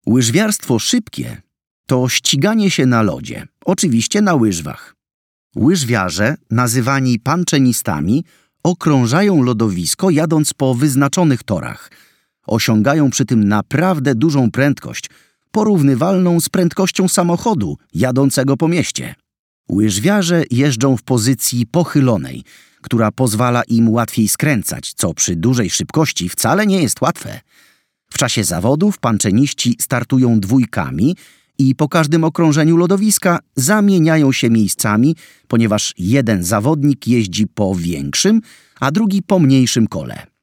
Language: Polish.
Łyżwiarstwo szybkie to ściganie się na lodzie, oczywiście na łyżwach. Łyżwiarze, nazywani panczenistami, okrążają lodowisko jadąc po wyznaczonych torach. Osiągają przy tym naprawdę dużą prędkość, porównywalną z prędkością samochodu jadącego po mieście. Łyżwiarze jeżdżą w pozycji pochylonej, która pozwala im łatwiej skręcać, co przy dużej szybkości wcale nie jest łatwe. W czasie zawodów panczeniści startują dwójkami i po każdym okrążeniu lodowiska zamieniają się miejscami, ponieważ jeden zawodnik jeździ po większym, a drugi po mniejszym kole.